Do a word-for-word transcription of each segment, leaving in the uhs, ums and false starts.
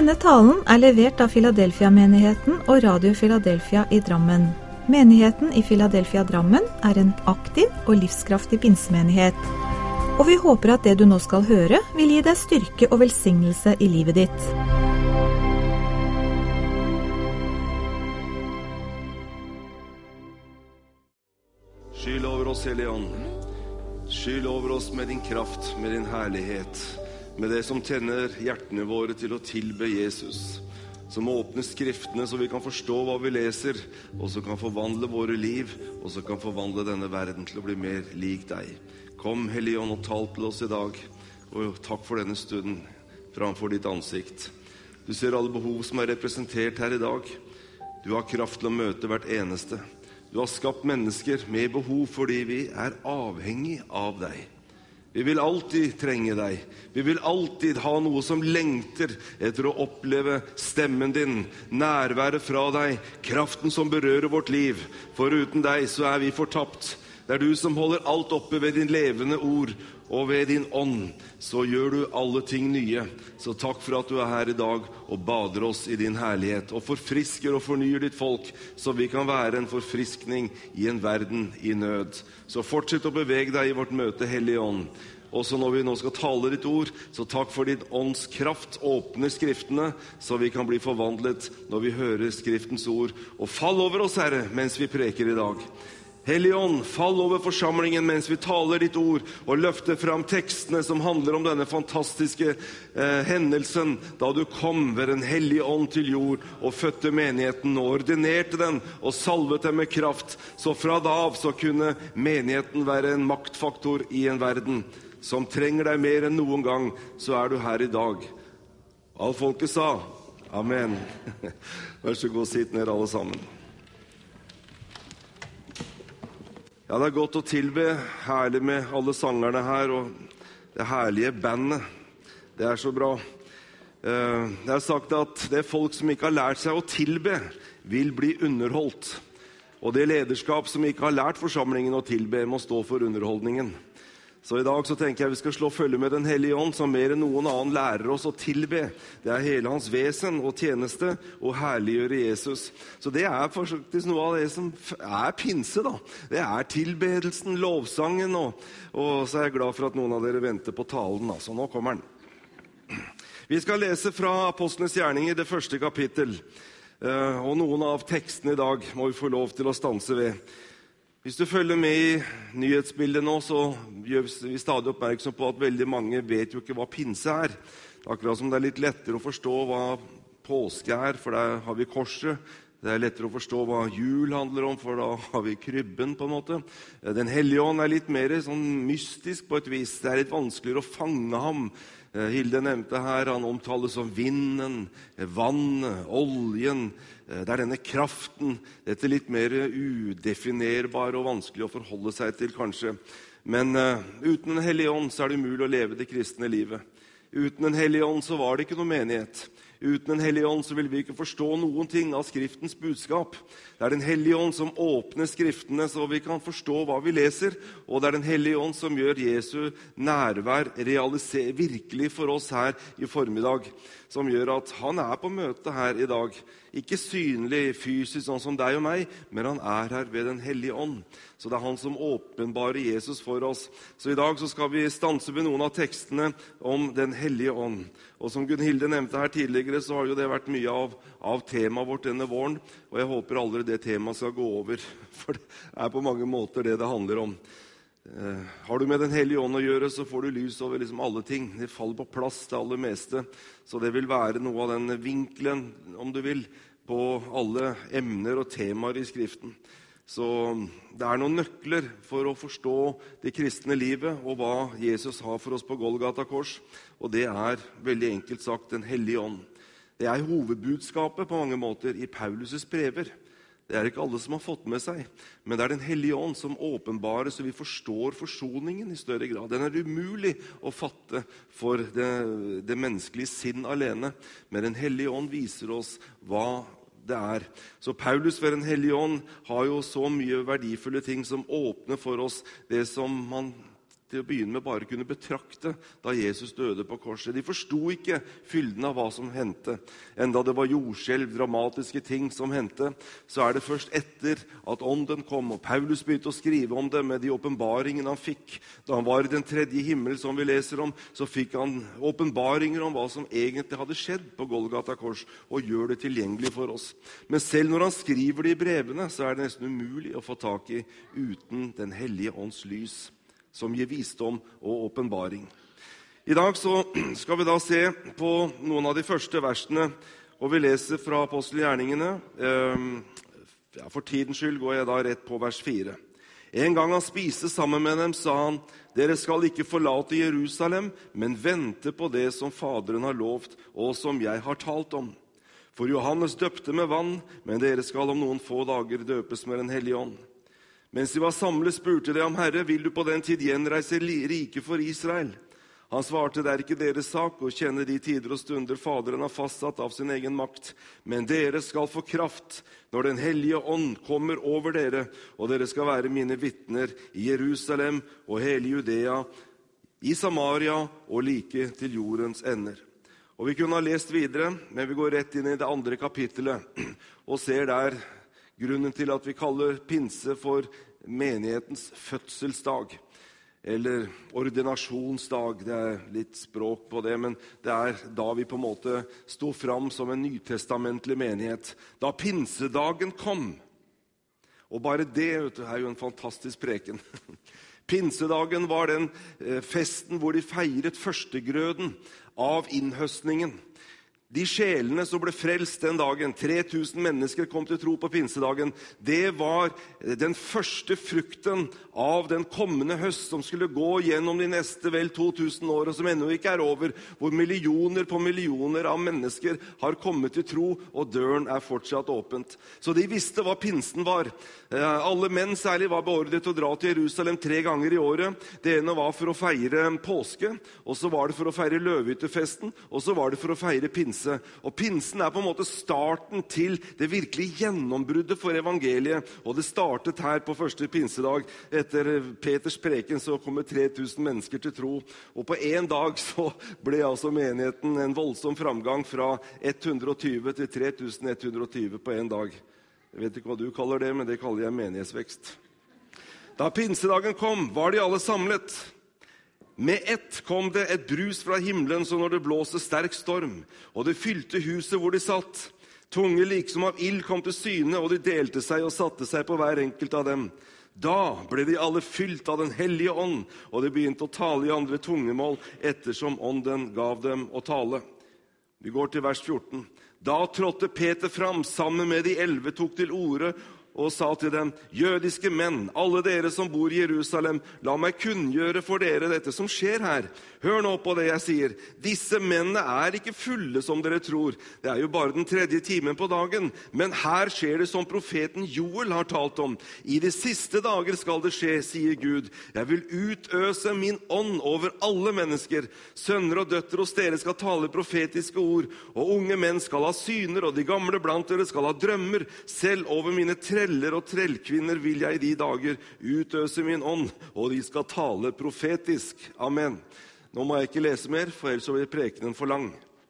Denne talen er levert av Philadelphia-menigheten og Radio Philadelphia i Drammen. Menigheten i Philadelphia Drammen er en aktiv og livskraftig pinsemenighet. Og vi håper at det du nå skal høre vil gi deg styrke og velsignelse i livet ditt. Skyld over oss, Hellige Ånd. Skyld over oss med din kraft, med din herlighet, med det som tenner hjertene våre til å tilbe Jesus, som åpner skriftene så vi kan forstå hva vi leser, og så kan forvandle våre liv, og så kan forvandle denne verden til å bli mer lik deg. Kom, Hellige Ånd, og tal til oss i dag, og takk for denne stunden framfor ditt ansikt. Du ser alle behov som er representert her i dag. Du har kraft til å møte hvert eneste. Du har skapt mennesker med behov fordi vi er avhengig av deg. Vi vil alltid trenge deg. Vi vil alltid ha noe som lengter etter å oppleve stemmen din, nærværet fra deg, kraften som berører vårt liv. For uten deg så er vi fortapt. Det er du som holder alt oppe ved din levende ord, og ved din ånd så gjør du alle ting nye. Så takk for at du er her i dag og bader oss i din herlighet, og forfrisker og fornyer ditt folk, så vi kan være en forfriskning i en verden i nød. Så fortsett å bevege deg i vårt møte, Hellige Ånd. Også når vi nå skal tale ditt ord, så takk for din ånds kraft, åpne skriftene, så vi kan bli forvandlet når vi hører skriftens ord. Og fall over oss, Herre, mens vi preker i dag. Hellige Ånd, fall over forsamlingen mens vi taler ditt ord, og løfter fram tekstene som handler om denne fantastiske eh, hendelsen, da du kom ved den hellige ånd til jord, og fødte menigheten, og ordinerte den, og salvet den med kraft. Så fra da av så kunne menigheten være en maktfaktor i en verden som trenger deg mer enn noen gang. Så er du her i dag. Alt folket sa, amen. Vær så god, sitt ned alle sammen. Ja, det er godt å tilbe, herlig med alle sangerne her, og det herlige bandet. Det er så bra. Jeg har sagt at det folk som ikke har lært seg å tilbe, vil bli underholdt. Og det lederskap som ikke har lært forsamlingen å tilbe, må stå for underholdningen. Så i dag så tenker jeg vi skal slå følge med den hellige ånd, som mer enn noen annen lærer oss å tilbe. Det er hele hans vesen og tjeneste, og herliggjøre Jesus. Så det er faktisk noe av det som er pinse da. Det er tilbedelsen, lovsangen, og, og så er jeg glad for at noen av dere venter på talen. Da. Så nå kommer den. Vi skal lese fra Apostlenes gjerninger, det første kapittel. Og noen av tekstene i dag må vi få lov til å stanse ved. Hvis du følger med i nyhetsbildet nå, så gjør vi stadig oppmerksom på at veldig mange vet jo ikke hva pinse er. Det er akkurat som det er litt lettere å forstå hva påske er, for der har vi korset. Det er lettere å forstå hva jul handler om, for da har vi krybben på en måte. Den hellige ånd er litt mer sånn mystisk på et vis. Det er litt vanskeligere å fange ham. Hilde nevnte her, han omtales som vinden, vannet, oljen. Det er denne kraften, dette litt mer udefinerbare og vanskelig å forholde seg til kanskje. Men uh, uten en hellig ånd så er det umulig å leve det kristne livet. Uten en hellig ånd så var det ikke noe menighet. Uten en hellig ånd så vil vi ikke forstå noen ting av skriftens budskap. Det er den hellige ånd som åpner skriftene så vi kan forstå hva vi leser, og det er den hellige ånd som gjør Jesu nærvær realiser, virkelig for oss her i formiddag, som gjør at han er på møte her i dag. Ikke synlig fysisk sånn som deg og meg, men han er her ved den hellige ånd. Så det er han som åpenbarer Jesus for oss. Så i dag så skal vi stanse ved noen av tekstene om den hellige ånd. Og som Gunhilde nevnte her tidligere, så har jo det vært mye av, av temaet vårt denne våren. Og jeg håper aldri det temaet skal gå over, for det er på mange måter det det handler om. Eh, har du med den hellige ånd å gjøre, så får du lys over liksom alle ting. Det faller på plass det aller meste. Så det vil være noe av den vinkelen, om du vil, på alle emner og temaer i skriften. Så det er noen nøkler for å forstå det kristne livet og hva Jesus har for oss på Golgata kors. Og det er veldig enkelt sagt den hellige ånd. Det er hovedbudskapet på mange måter i Paulus' brever. Det er ikke alle som har fått med seg, men det er den hellige ånd som åpenbarer så vi forstår forsoningen i større grad. Den er umulig å fatte for det, det menneskelige sinn alene, men den hellige ånd viser oss hva det er. Så Paulus ved den hellige ånd har jo så mye verdifulle ting som åpner for oss det som man til å begynne med bare kunne betrakte da Jesus døde på korset. De forsto ikke fylden av hva som hendte. Enda det var jordskjelv, dramatiske ting som hendte, så er det først etter at ånden kom, og Paulus begynte å skrive om det med de åpenbaringene han fikk. Da han var i den tredje himmel, som vi leser om, så fikk han åpenbaringer om hva som egentlig hadde skjedd på Golgata kors, og gjør det tilgjengelig for oss. Men selv når han skriver det i brevene, så er det nesten umulig å få tak i uten Den hellige ånds lys, som gir visdom og åpenbaring. I dag så skal vi da se på noen av de første versene, og vi leser fra apostelgjerningene. Ja, for tidens skyld går jeg da rett på vers fire. En gang han spiste sammen med dem, sa han, «Dere skal ikke forlate Jerusalem, men vente på det som Faderen har lovt, og som jeg har talt om. For Johannes døpte med vann, men dere skal om noen få dager døpes med Den hellige ånd.» Mens de var samlet, spurte de ham, «Herre, vil du på den tid gjenreise rike for Israel?» Han svarte, «Det er ikke deres sak å kjenne de tider og stunder Faderen har fastsatt av sin egen makt, men dere skal få kraft når Den hellige ånd kommer over dere, og dere skal være mine vitner i Jerusalem og hele Judea, i Samaria og like til jordens ender.» Og vi kunne ha lest videre, men vi går rett inn i det andre kapittelet og ser der grunnen til at vi kaller pinse for menighetens fødselsdag, eller ordinasjonsdag. Det er litt språk på det, men det er da vi på en måte sto fram som en nytestamentlig menighet. Da pinsedagen kom, og bare det vet du, er jo en fantastisk preken. Pinsedagen var den festen hvor de feiret førstegrøden av innhøstningen. De sjelene som ble frelst den dagen, tre tusen mennesker kom til tro på pinsedagen, det var den første frukten av den kommende høst som skulle gå gjennom de neste vel to tusen år, og som ennå ikke er over, hvor millioner på millioner av mennesker har kommet til tro, og døren er fortsatt åpent. Så de visste hva pinsen var. Alle menn særlig var beordret til å dra til Jerusalem tre ganger i året. Det ene var for å feire påske, og så var det for å feire løvehyttefesten, og så var det for å feire pinse. Og pinsen er på en måte starten til det virkelige gjennombruddet for evangeliet. Og det startet her på første pinsedag. Etter Peters preken så kommer tre tusen mennesker til tro. Og på en dag så ble altså menigheten en voldsom framgang fra hundre og tjue til tre tusen ett hundre og tjue på en dag. Jeg vet ikke hva du kaller det, men det kaller jeg menighetsvekst. Da pinsedagen kom, var de alle samlet. Med ett kom det et brus fra himmelen, så når det blåste sterk storm, og det fylte huset hvor de satt. Tunge liksom av ild kom til syne, og de delte seg og satte seg på hver enkelt av dem. Da ble de alle fylt av Den hellige ånd, og de begynte å tale i andre tungemål, ettersom ånden gav dem å tale. Vi går til vers fjorten. Da trådte Peter fram sammen med de elleve, tok til orde og sa til dem, «Jødiske menn, alle dere som bor i Jerusalem, la meg kunngjøre for dere dette som skjer her. Hør nå på det jeg sier. Disse mennene er ikke fulle som dere tror. Det er jo bare den tredje timen på dagen. Men her skjer det som profeten Joel har talt om. I de siste dager skal det skje, sier Gud. Jeg vil utøse min ånd over alle mennesker. Sønner og døtre hos dere skal tale profetiske ord, og unge menn skal ha syner, og de gamle blant dere skal ha drømmer. Selv over mine treller og trellkvinner vil jeg i de dager utøse min ånd, og de skal tale profetisk. Amen. Nå må jeg ikke lese mer, for ellers blir prekenen for lang.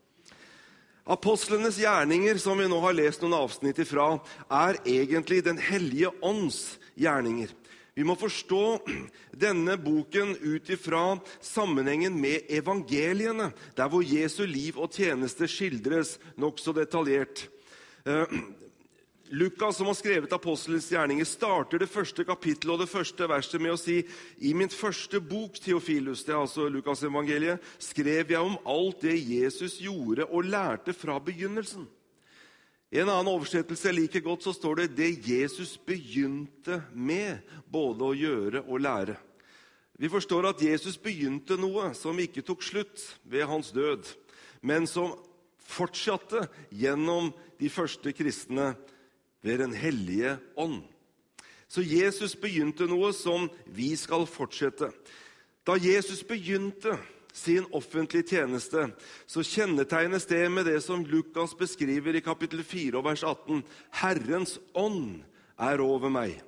Apostlenes gjerninger, som vi nå har lest noen avsnitt ifra, er egentlig Den hellige ånds gjerninger. Vi må forstå denne boken ut ifra sammenhengen med evangeliene, der hvor Jesu liv og tjeneste skildres nok så detaljert. Lukas, som har skrevet Apostlenes gjerninger, starter det første kapittelet og det første verset med å si «I min første bok, Theophilus», det er altså Lukas evangeliet, «skrev jeg om alt det Jesus gjorde og lærte fra begynnelsen». I en annen oversettelse jeg liker godt så står det «det Jesus begynte med både å gjøre og lære». Vi forstår at Jesus begynte noe som ikke tok slutt ved hans død, men som fortsatte gjennom de første kristne ved Den hellige ånd. Så Jesus begynte noe som vi skal fortsette. Da Jesus begynte sin offentlige tjeneste, så kjennetegnes det med det som Lukas beskriver i kapittel fire og vers atten. Herrens ånd er over meg.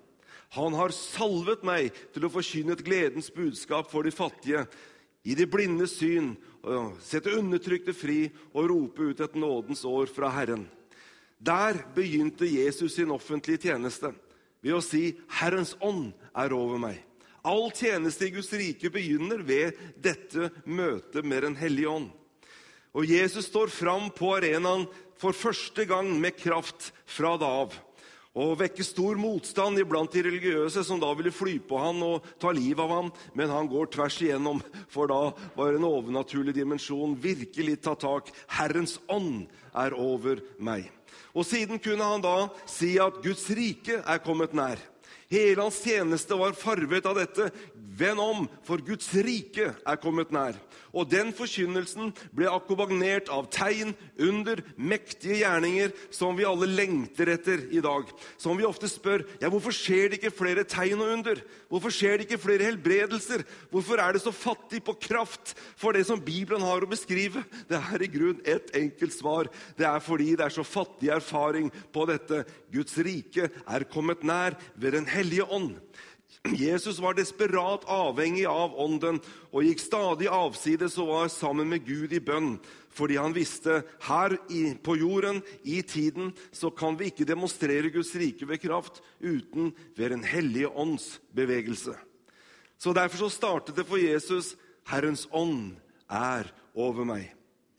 Han har salvet meg til å forkynne et gledens budskap for de fattige, i de blindes syn, sette undertrykte fri og rope ut et nådens år fra Herren. Der begynte Jesus sin offentlige tjeneste ved å si, Herrens ånd er over meg. All tjeneste i Guds rike begynner ved dette møtet med den hellige ånd. Og Jesus står fram på arenaen for første gang med kraft fra da av, og vekker stor motstand iblant de religiøse som da ville fly på han og ta liv av ham, men han går tvers igjennom, for da var en overnaturlig dimensjon virkelig tatt tak. Herrens ånd er over meg. Og siden kunne han da si at Guds rike er kommet nær. Hele hans tjeneste var farvet av dette. Vend om, for Guds rike er kommet nær. Og den forkynnelsen ble akkompagnert av tegn, under, mektige gjerninger som vi alle lengter etter i dag. Som vi ofte spør, ja, hvorfor skjer det ikke flere tegn og under? Hvorfor skjer det ikke flere helbredelser? Hvorfor er det så fattig på kraft for det som Bibelen har å beskrive? Det er i grunn et enkelt svar. Det er fordi det er så fattig erfaring på dette. Guds rike er kommet nær ved den hellige ånd. Jesus var desperat avhengig av ånden og gikk stadig avsides og var sammen med Gud i bønn, fordi han visste her i, på jorden, i tiden, så kan vi ikke demonstrere Guds rike ved kraft uten ved den hellige ånds bevegelse. Så derfor så startet det for Jesus, Herrens ånd er over meg.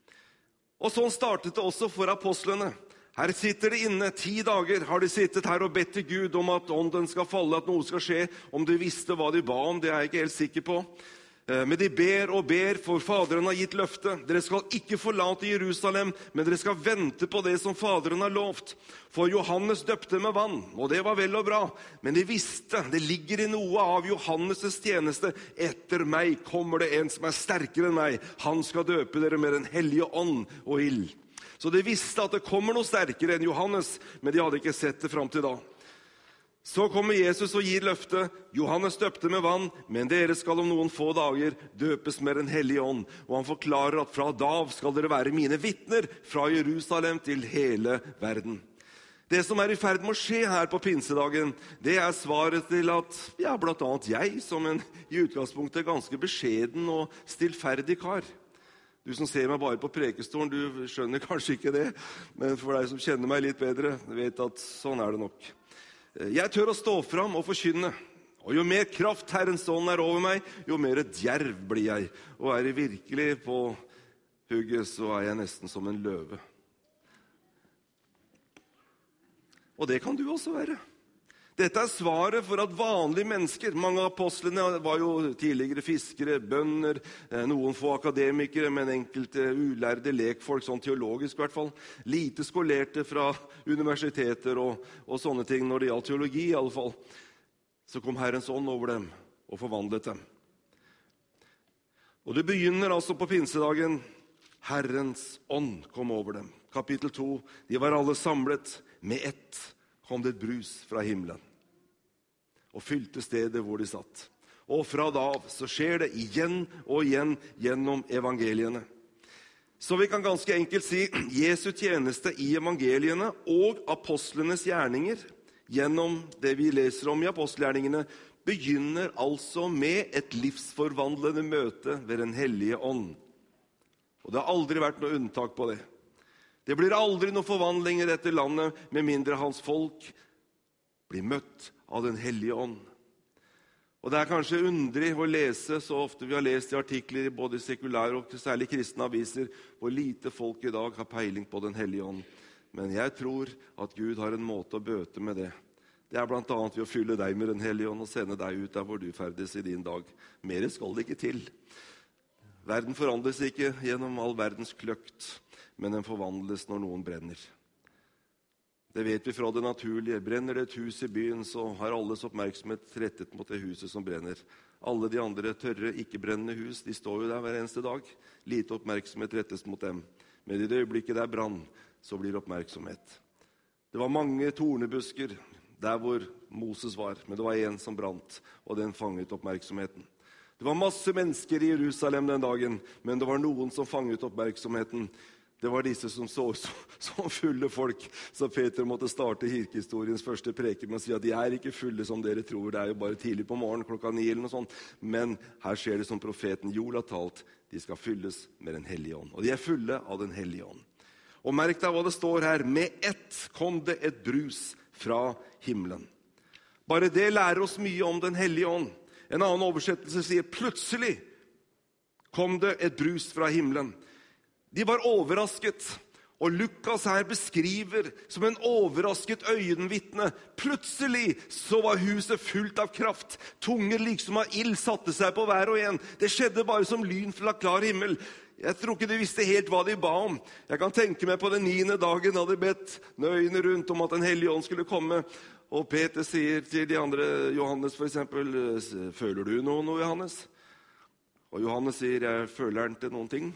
Og sånn startet det også for apostlene. Her sitter de inne, ti dager har de sittet her og bedt til Gud om at ånden skal falle, at noe skal skje. Om de visste hva de ba om, det er jeg ikke helt sikker på. Men de ber og ber, for Faderen har gitt løfte. Dere skal ikke forlate Jerusalem, men dere skal vente på det som Faderen har lovt. For Johannes døpte med vann, og det var vel og bra. Men de visste, det ligger i noe av Johannes' tjeneste. Etter meg kommer det en som er sterkere enn meg. Han skal døpe dere med den hellige ånd og ild. Så de visste at det kommer noe sterkere enn Johannes, men de hadde ikke sett det frem til da. Så kommer Jesus og gir løfte. Johannes døpte med vann, men dere skal om noen få dager døpes med den hellige ånd. Og han forklarer at fra da av skal dere være mine vitner fra Jerusalem til hele verden. Det som er i ferd med å skje her på pinsedagen, det er svaret til at, ja, blant annet jeg, som en i utgangspunktet ganske beskjeden og stillferdig kar. Du som ser meg bare på prekestolen, du skjønner kanskje ikke det, men for deg som kjenner meg litt bedre, vet at sånn er det nok. Jeg tør å stå fram og forkynne, og jo mer kraft Herrens ånd er over meg, jo mer djerv blir jeg, og er jeg virkelig på hugget, så er jeg nesten som en løve. Og det kan du også være. Dette er svaret for at vanlige mennesker, mange av apostlene var jo tidligere fiskere, bønder, noen få akademikere, men enkelte ulærde lekfolk, sånn teologisk i hvert fall, lite skolerte fra universiteter og, og sånne ting når det gjaldt teologi i alle fall. Så kom Herrens ånd over dem og forvandlet dem. Og det begynner altså på pinsedagen, Herrens ånd kom over dem. Kapittel to, de var alle samlet, med ett kom det et brus fra himmelen og fylte stedet hvor de satt. Og fra da av så skjer det igjen og igjen gjennom evangeliene. Så vi kan ganske enkelt si Jesu tjeneste i evangeliene og apostlenes gjerninger gjennom det vi leser om i apostelgjerningene begynner altså med et livsforvandlende møte ved den hellige ånd. Og det har aldri vært noe unntak på det. Det blir aldri noe forvandling i dette landet med mindre hans folk blir møtt av den hellige ånd. Og det er kanskje underlig å lese, så ofte vi har lest i artikler i både sekulære og særlig kristne aviser, hvor lite folk i dag har peiling på den hellige ånd. Men jeg tror at Gud har en måte å bøte med det. Det er blant annet ved å fylle deg med den hellige ånd og sende deg ut der hvor du ferdes i din dag. Mer skal det ikke til. Verden forandres ikke gjennom all verdens kløkt, men den forvandles når noen brenner. Det vet vi fra det naturlige. Brenner det et hus i byen, så har alles oppmerksomhet rettet mot det huset som brenner. Alle de andre tørre, ikke-brennende hus, de står jo der hver eneste dag. Lite oppmerksomhet rettes mot dem. Men i det øyeblikket det er brann, så blir det oppmerksomhet. Det var mange tornebusker der hvor Moses var, men det var en som brant, og den fanget oppmerksomheten. Det var masse mennesker i Jerusalem den dagen, men det var noen som fanget oppmerksomheten. Det var disse som så som fulle folk, så Peter måtte starte kirkehistoriens første preken med å si at de er ikke fulle som dere tror, det er jo bare tidlig på morgen, klokka ni eller noe sånt. Men her skjer det som profeten Joel har talt, de skal fylles med den hellige ånd. Og de er fulle av den hellige ånd. Og merk deg hva det står her, med ett kom det et brus fra himmelen. Bare det lærer oss mye om den hellige ånd. En annen oversettelse sier, plutselig kom det et brus fra himmelen. De var overrasket, og Lukas her beskriver som en overrasket øyenvitne. Plutselig så var huset fullt av kraft. Tunger liksom av ild satte seg på hver og en. Det skjedde bare som lyn fra klar himmel. Jeg tror ikke de visste helt hva de ba om. Jeg kan tenke meg på den niende dagen hadde bedt nøyene rundt om at den hellige ånd skulle komme. Og Peter sier til de andre, Johannes for eksempel, føler du noe, noe Johannes? Og Johannes sier, jeg føler ikke noen ting.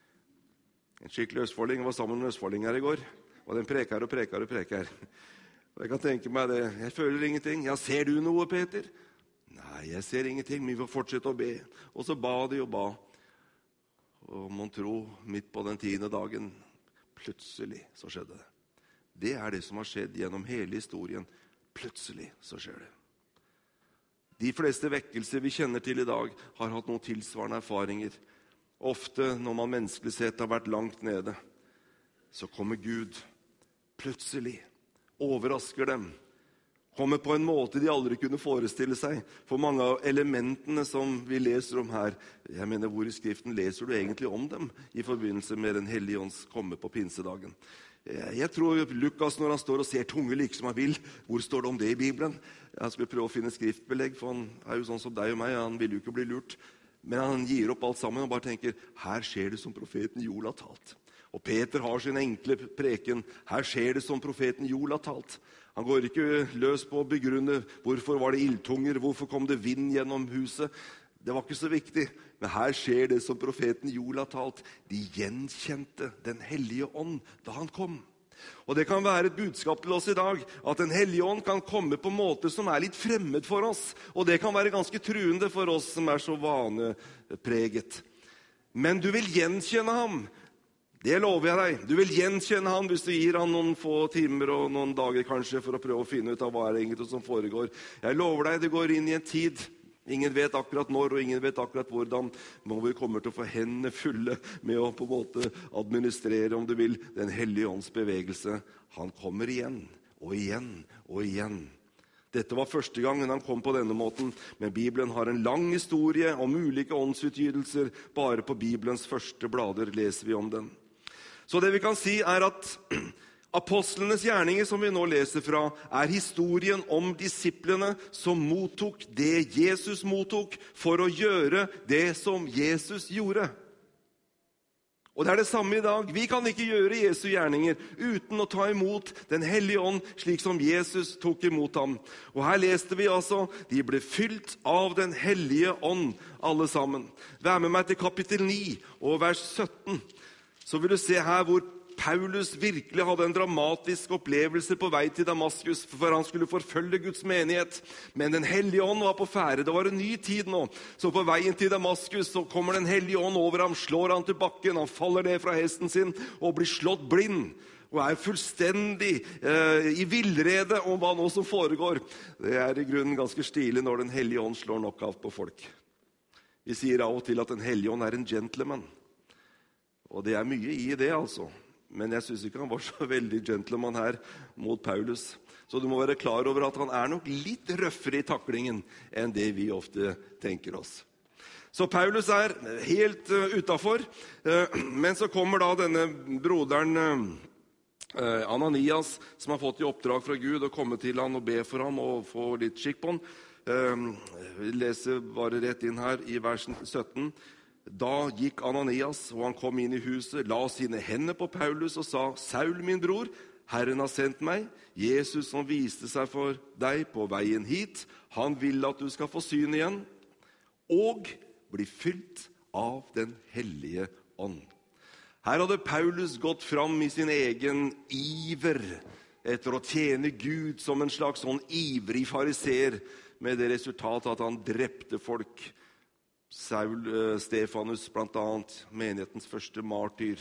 En skikkelig østfolding var sammen med østfolding her i går, og den preker og preker og preker. Og jeg kan tenke meg det, jeg føler ingenting. Ja, ser du noe, Peter? Nei, jeg ser ingenting, men vi får fortsette å be. Og så ba de og ba. Og man tror, midt på den tiende dagen, plutselig så skjedde det. Det er det som har skjedd gjennom hele historien. Plutselig så skjer det. De fleste vekkelser vi kjenner til i dag har hatt noen tilsvarende erfaringer. Ofte når man menneskelig sett har vært langt nede, så kommer Gud plutselig, overrasker dem, kommer på en måte de aldri kunne forestille seg. For mange av elementene som vi leser om her, jeg mener, hvor i Skriften leser du egentlig om dem i forbindelse med den hellige ånds komme på pinsedagen? Jeg tror Lukas, når han står og ser tunge like som han vil, hvor står det om det i Bibelen? Jeg skulle prøve å finne skriftbelegg, for han er jo sånn som deg og meg, han vil jo ikke bli lurt. Men han gir opp alt sammen og bare tenker, her skjer det som profeten Joel har talt. Og Peter har sin enkle preken, her skjer det som profeten Joel har talt. Han går ikke løs på å begrunne hvorfor var det ildtunger, hvorfor kom det vind gjennom huset. Det var ikke så viktig, men her skjer det som profeten Joel har talt. De gjenkjente den hellige ånd da han kom. Og det kan være et budskap til oss i dag, at den hellige ånd kan komme på en måte som er litt fremmed for oss. Og det kan være ganske truende for oss som er så vanepreget. Men du vil gjenkjenne ham. Det lover jeg deg. Du vil gjenkjenne ham hvis du gir ham noen få timer og noen dager kanskje for å prøve å finne ut av hva er egentlig som foregår. Jeg lover deg, det går inn i en tid. Ingen vet akkurat når, og ingen vet akkurat hvordan. Men vi kommer til å få hendene fulle med å på en måte administrere, om du vil, den hellige ånds bevegelse. Han kommer igjen, og igjen, og igjen. Dette var første gangen han kom på denne måten, men Bibelen har en lang historie om ulike åndsutgytelser. Bare på Bibelens første blader leser vi om den. Så det vi kan si er at apostlenes gjerninger, som vi nå leser fra, er historien om disiplene som mottok det Jesus mottok for å gjøre det som Jesus gjorde. Og det er det samme i dag. Vi kan ikke gjøre Jesu gjerninger uten å ta imot den hellige ånd, slik som Jesus tok imot ham. Og her leste vi altså, de ble fylt av den hellige ånd, alle sammen. Vær med meg til kapittel ni og vers sytten. Så vil du se her hvor Paulus virkelig hadde en dramatisk opplevelse på vei til Damaskus, for han skulle forfølge Guds menighet. Men den hellige ånd var på ferde. Det var en ny tid nå. Så på veien til Damaskus så kommer den hellige ånd over ham, slår han til bakken, han faller ned fra hesten sin og blir slått blind. Og er fullstendig eh, i villrede om hva nå som foregår. Det er i grunnen ganske stilig når den hellige ånd slår knockout på folk. Vi sier av og til at den hellige ånd er en gentleman. Og det er mye i det, altså. Men jeg synes ikke han var så veldig gentleman her mot Paulus. Så du må være klar over at han er nok litt røffere i taklingen enn det vi ofte tenker oss. Så Paulus er helt uh, utenfor. Uh, men så kommer da denne broderen uh, Ananias, som har fått i oppdrag fra Gud å komme til han og be for ham og få litt skikk på han. Uh, vi leser bare rett inn her i versen sytten. Da gikk Ananias, og han kom inn i huset, la sine hender på Paulus og sa, Saul, min bror, Herren har sendt meg. Jesus som viste seg for deg på veien hit, han vil at du skal få syn igjen, og bli fylt av den hellige ånd. Her hadde Paulus gått fram i sin egen iver etter å tjene Gud som en slags sånn ivrig fariser, med det resultatet at han drepte folk. Saul, Stefanus blant annet, menighetens første martyr,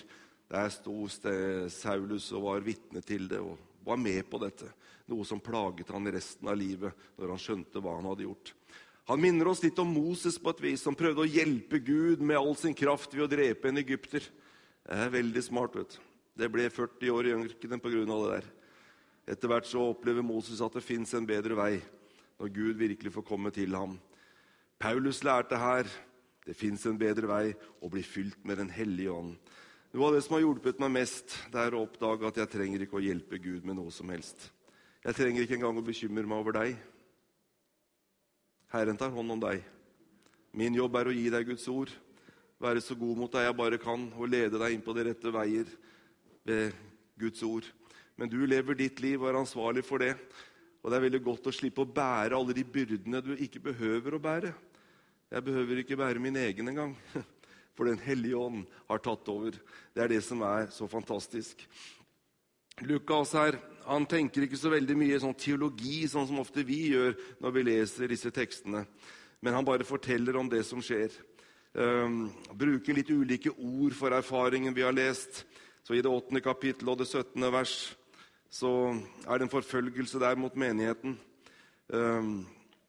Der sto Saulus og var vitne til det, og var med på dette. Noe som plaget han i resten av livet, når han skjønte hva han hadde gjort. Han minner oss litt om Moses på et vis, som prøvde å hjelpe Gud med all sin kraft ved å drepe en egypter. Det er veldig smart, vet du. Det ble førti år i ørkenen på grunn av det der. Etter hvert så opplever Moses at det finnes en bedre vei, når Gud virkelig får komme til ham. Paulus lærte her, det finnes en bedre vei, å bli fylt med den hellige ånd. Noe av det som har hjulpet meg mest, det er å oppdage at jeg trenger ikke å hjelpe Gud med noe som helst. Jeg trenger ikke engang å bekymre meg over deg. Herren tar hånd om deg. Min jobb er å gi deg Guds ord, være så god mot deg jeg bare kan, og lede deg inn på de rette veier ved Guds ord. Men du lever ditt liv og er ansvarlig for det, og det er veldig godt å slippe å bære alle de byrdene du ikke behøver å bære. Jeg behøver ikke bære min egen engang, for den hellige ånd har tatt over. Det er det som er så fantastisk. Lukas her, han tenker ikke så veldig mye sånn teologi, sånn som ofte vi gjør når vi leser disse tekstene. Men han bare forteller om det som skjer. Um, bruker litt ulike ord for erfaringen vi har lest. Så i det åttende kapittel og det syttende vers, så er det en forfølgelse der mot menigheten. Um,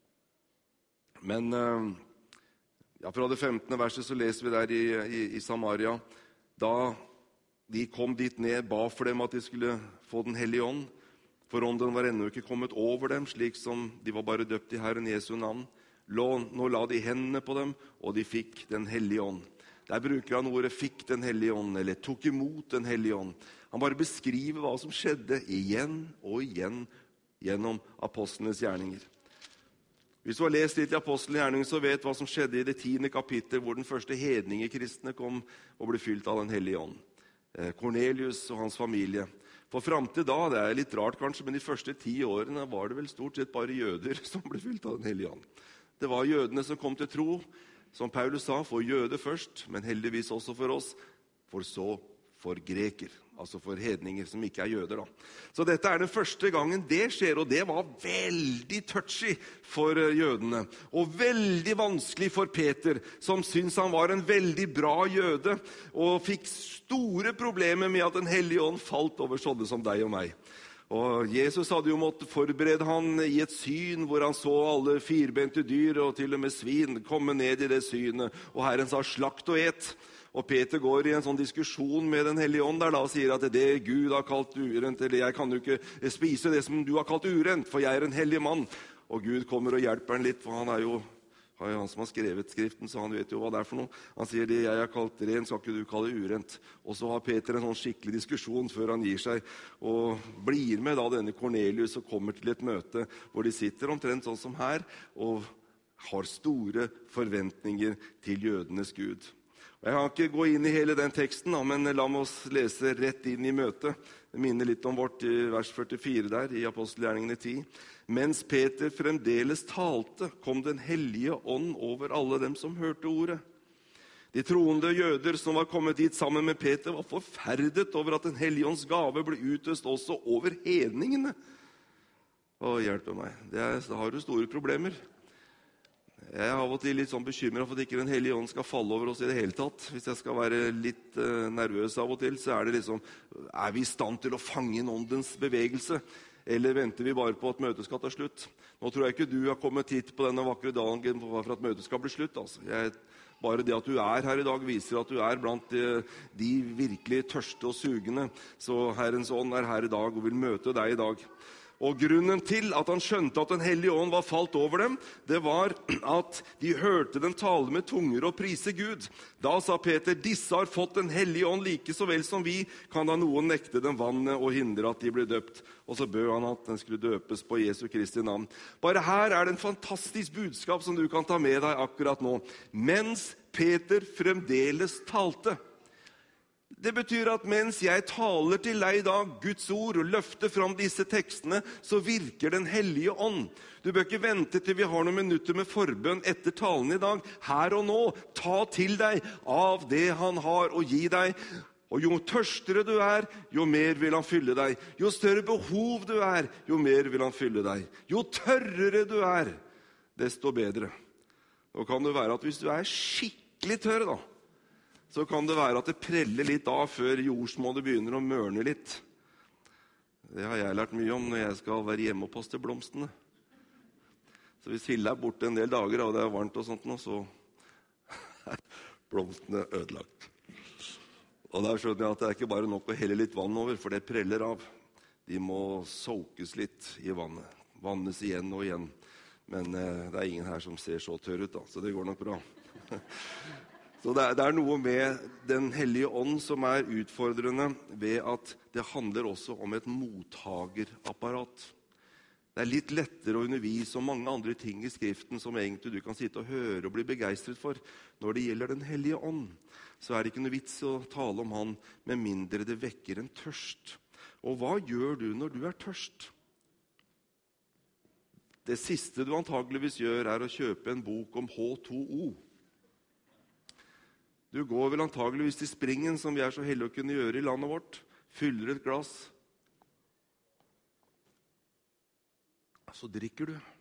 men um, ja, fra det femtende verset så leser vi der i, i, i Samaria, da de kom dit ned, ba for dem at de skulle få den hellige ånd, for ånden var ennå ikke kommet over dem, slik som de var bare døpt i Herren Jesu navn. Nå la de hendene på dem, og de fikk den hellige ånd. Der bruker han ordet fikk den hellige ånd, eller tok imot den hellige ånd. Han bare beskriver hva som skjedde igjen og igjen gjennom apostlenes gjerninger. Hvis du har lest litt i apostlenes gjerninger, så vet hva som skjedde i det tiende kapittel, hvor den første hedningekristne kom og ble fylt av den hellige ånd. Cornelius og hans familie. For frem til da, det er litt rart kanskje, men de første ti årene var det vel stort sett bare jøder som ble fylt av den hellige ånd. Det var jødene som kom til tro, som Paulus sa, for jøder først, men heldigvis også for oss, for så for greker, altså for hedninger som ikke er jøder da. Så dette er den første gangen det skjer, og det var veldig touchy for jødene, og veldig vanskelig for Peter, som syntes han var en veldig bra jøde, og fikk store problemer med at den hellige ånd falt over sånne som deg og meg. Og Jesus hadde jo måttet forberede han i et syn hvor han så alle firbente dyr og til og med svin komme ned i det synet, og Herren sa slakt og et. Og Peter går i en sånn diskusjon med den hellige ånd der da, og sier at det Gud har kalt urent, eller jeg kan jo ikke spise det som du har kalt urent, for jeg er en hellig mann. Og Gud kommer og hjelper han litt, for han er jo han som har skrevet skriften, så han vet jo hva det er for noe. Han sier det jeg har kalt ren, skal ikke du kalle urent. Og så har Peter en sånn skikkelig diskusjon før han gir seg, og blir med da denne Cornelius og kommer til et møte hvor de sitter omtrent sånn som her, og har store forventninger til jødenes Gud. Jeg kan ikke gå inn i hele den teksten, men la oss lese rett inn i møtet. Det minner litt om vårt i vers førtifire der, i Apostelgjerningene ti. Mens Peter fremdeles talte, kom den hellige ånd over alle dem som hørte ordet. De troende jøder som var kommet dit sammen med Peter var forferdet over at den hellige ånds gave ble utøst også over hedningene. Å, hjelpe meg. Det er, da har du store problemer. Jeg er av og til litt sånn bekymret for at ikke den hellige ånd skal falle over oss i det hele tatt. Hvis jeg skal være litt uh, nervøs av og til, så er det liksom, er vi i stand til å fange inn åndens bevegelse? Eller venter vi bare på at møtet skal ta slutt? Nå tror jeg ikke du har kommet hit på denne vakre dagen for at møtet skal bli slutt. Altså. Jeg, bare det at du er her i dag viser at du er blant de, de virkelig tørste og sugende. Så Herrens ånd er her i dag og vil møte deg i dag. Og grunnen til at han skjønte at den hellige ånd var falt over dem, det var at de hørte dem tale med tunger og prise Gud. Da sa Peter, disse har fått den hellige ånd like så vel som vi, kan da noen nekte dem vannet og hindre at de ble døpt. Og så bød han at den skulle døpes på Jesu Kristi navn. Bare her er det en fantastisk budskap som du kan ta med deg akkurat nå. Mens Peter fremdeles talte. Det betyr at mens jeg taler til deg i dag, Guds ord, og løfter fram disse tekstene, så virker den hellige ånd. Du bør ikke vente til vi har noen minutter med forbønn etter talen i dag. Her og nå, ta til deg av det han har å gi deg. Og jo tørstere du er, jo mer vil han fylle deg. Jo større behov du er, jo mer vil han fylle deg. Jo tørrere du er, desto bedre. Nå kan det være at hvis du er skikkelig tørr da, så kan det være at det preller litt av før jordsmonnet begynner å mørne litt. Det har jeg lært mye om når jeg skal være hjemme og poste blomstene. Så hvis Hille er borte en del dager og det er varmt og sånt nå, så er blomstene ødelagt. Og der skjønner jeg at det er ikke bare nok å helle litt vann over, for det preller av. De må soakes litt i vannet, vannes igjen og igjen. Men eh, det er ingen her som ser så tørr ut da, så det går nok bra. Så det er, det er noe med Den hellige ånd som er utfordrende ved at det handler også om et mottagerapparat. Det er litt lettere å undervise om mange andre ting i Skriften som egentlig du kan sitte og høre og bli begeistret for. Når det gjelder Den hellige ånd, så er det ikke noe vits å tale om han med mindre det vekker en tørst. Og hva gjør du når du er tørst? Det siste du antageligvis gjør er å kjøpe en bok om H to O. Du går vel antageligvis til springen, som vi er så heldige å kunne gjøre i landet vårt, fyller et glass, så drikker du.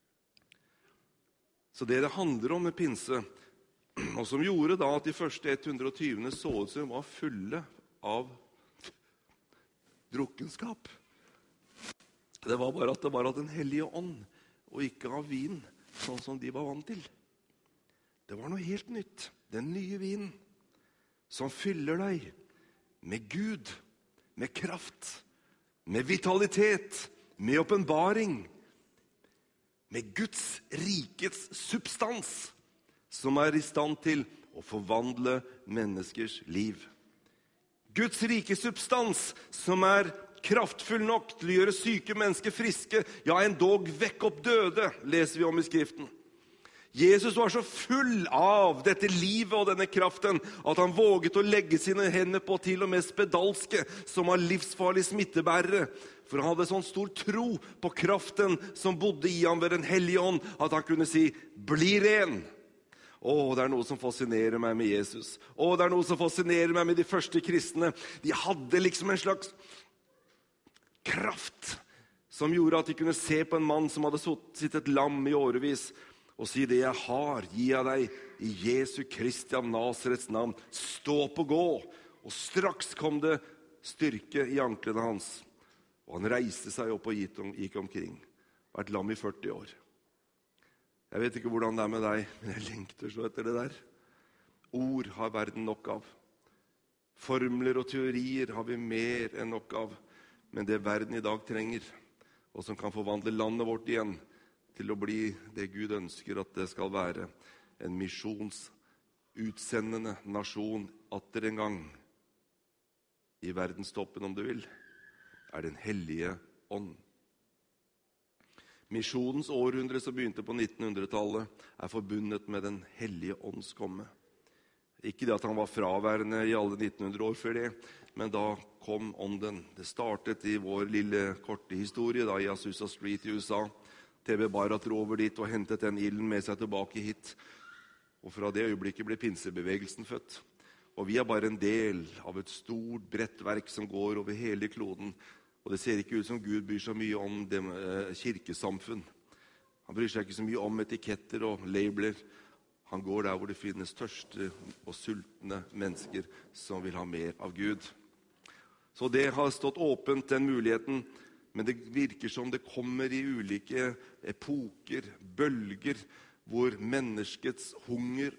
Så det det handler om med pinse, og som gjorde da at de første hundre og tjue så ut som var fulle av drukkenskap, det var bare at det var av Den hellige ånd, og ikke av vin, sånn som de var vant til. Det var noe helt nytt. Den nye vinen som fyller deg med Gud, med kraft, med vitalitet, med åpenbaring, med Guds rikets substans, som er i stand til å forvandle menneskers liv. Guds rikes substans som er kraftfull nok til å gjøre syke mennesker friske, ja, endog vekk opp døde, leser vi om i Skriften. Jesus var så full av dette livet og denne kraften at han våget å legge sine hender på til og med spedalske som var livsfarlige smittebærere. For han hadde sånn stor tro på kraften som bodde i ham ved Den hellige ånd, at han kunne si, bli ren. Å, det er noe som fascinerer meg med Jesus. Å, det er noe som fascinerer meg med de første kristne. De hadde liksom en slags kraft som gjorde at de kunne se på en mann som hadde sittet lam i årevis, og si, det jeg har, gir jeg deg i Jesu Kristi av Nasarets navn. Stå på gå. Og straks kom det styrke i anklene hans. Og han reiste seg opp og gikk omkring. Vært lam i førti år. Jeg vet ikke hvordan det er med deg, men jeg lengter så etter det der. Ord har verden nok av. Formler og teorier har vi mer enn nok av. Men det verden i dag trenger, og som kan forvandle landet vårt igjen, til å bli det Gud ønsker at det skal være, en misjonsutsendende nasjon atter en gang i verdenstoppen, om du vil, er Den hellige ånd. Misjonens århundre som begynte på nittenhundretallet er forbundet med Den hellige ånds komme. Ikke det at han var fraværende i alle nittenhundre år før det, men da kom ånden. Det startet i vår lille korte historie da i Azusa Street i U S A. T V Barat dro over dit og hentet den ilden med seg tilbake hit. Og fra det øyeblikket ble pinsebevegelsen født. Og vi er bare en del av et stort, bredt verk som går over hele kloden. Og det ser ikke ut som Gud bryr så mye om det, eh, kirkesamfunn. Han bryr seg ikke så mye om etiketter og labeler. Han går der hvor det finnes tørste og sultne mennesker som vil ha mer av Gud. Så det har stått åpent, den muligheten. Men det virker som det kommer i ulike epoker, bølger, hvor menneskets hunger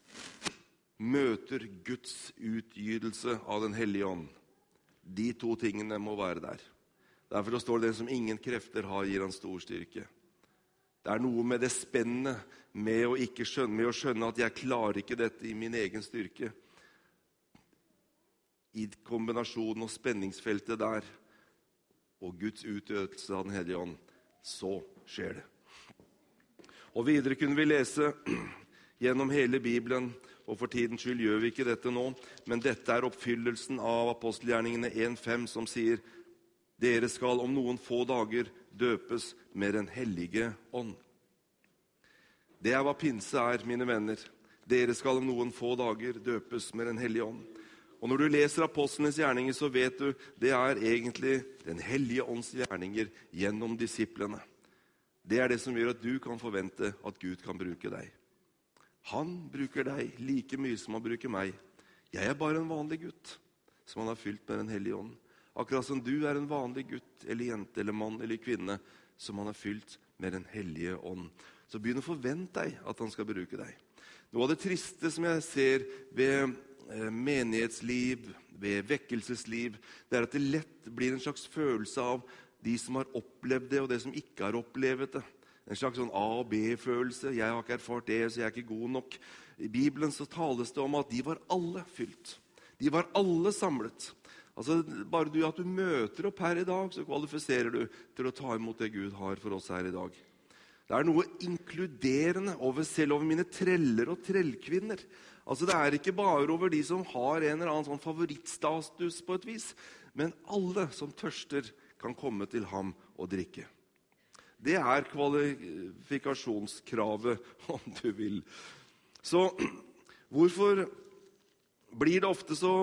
møter Guds utgytelse av Den hellige ånd. De to tingene må være der. Derfor står det den som ingen krefter har, gir han stor styrke. Det er noe med det spennende med å, ikke skjønne, med å skjønne at jeg klarer ikke dette i min egen styrke. I kombinasjonen og spenningsfeltet der, og Guds utøvelse av Den hellige ånd, så skjer det. Og videre kunne vi lese gjennom hele Bibelen, og for tidens skyld gjør vi ikke dette nå, men dette er oppfyllelsen av apostelgjerningene en fem som sier, dere skal om noen få dager døpes med Den hellige ånd. Det er hva pinse er, mine venner. Dere skal om noen få dager døpes med Den hellige ånd. Og når du leser apostlenes gjerninger, så vet du, det er egentlig Den hellige ånds gjerninger gjennom disiplene. Det er det som gjør at du kan forvente at Gud kan bruke deg. Han bruker deg like mye som han bruker meg. Jeg er bare en vanlig gutt som han har fylt med den hellige ånd. Akkurat som du er en vanlig gutt, eller jente, eller mann, eller kvinne, som han har fylt med den hellige ånd. Så begynn å forvente deg at han skal bruke deg. Noe av det triste som jeg ser ved eh, menighetsliv, ved vekkelsesliv, det er at det lett blir en slags følelse av de som har opplevd det, og det som ikke har opplevd det. En slags sånn A- og B-følelse. Jeg har ikke erfart det, så jeg er ikke god nok. I Bibelen så tales det om at de var alle fylt. De var alle samlet. Altså, bare du at du møter opp her i dag, så kvalifiserer du til å ta imot det Gud har for oss her i dag. Det er noe inkluderende over selv over mine treller og trellkvinner. Altså, det er ikke bare over de som har en eller annen sånn favorittstatus på et vis, men alle som tørster kan komme til ham og drikke. Det er kvalifikasjonskravet, om du vil. Så hvorfor blir det ofte så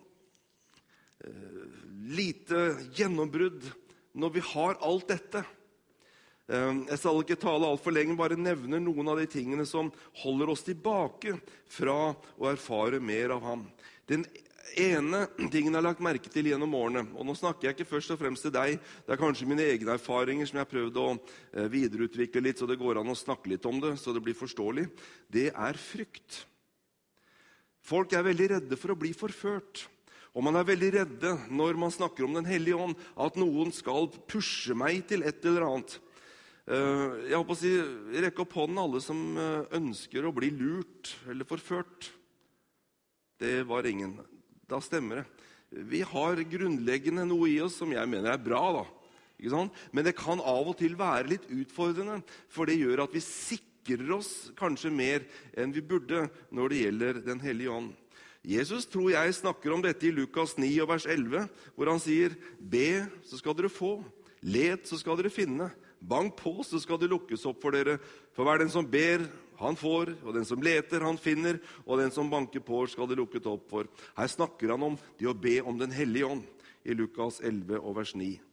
eh, lite gjennombrudd når vi har alt dette? Eh, jeg skal ikke tale alt for lenge, bare nevne noen av de tingene som holder oss tilbake fra å erfare mer av ham. Den ene tingen jeg har lagt merke til gjennom årene, og nå snakker jeg ikke først og fremst til deg, det er kanskje mine egne erfaringer som jeg har prøvd å eh, videreutvikle litt, så det går an å snakke litt om det, så det blir forståelig. Det er frykt. Folk er veldig redde for å bli forført. Og man er veldig redde når man snakker om den hellige ånd, at noen skal pushe meg til et eller annet. Jeg håper å si, rekke opp hånden alle som ønsker å bli lurt eller forført. Det var ingen. Da stemmer det. Vi har grunnleggende noe i oss som jeg mener er bra, da. Ikke sant? Men det kan av og til være litt utfordrende, for det gjør at vi sikrer oss kanskje mer enn vi burde når det gjelder den hellige ånd. Jesus tror jeg snakker om dette i Lukas ni og vers elleve, hvor han sier, be, så skal dere få. Let, så skal dere finne. Bank på, så skal det lukkes opp for dere. For hver den som ber, han får, og den som leter, han finner, og den som banker på, skal det lukket opp for. Her snakker han om det å be om den hellige ånd, i Lukas elleve og vers ni.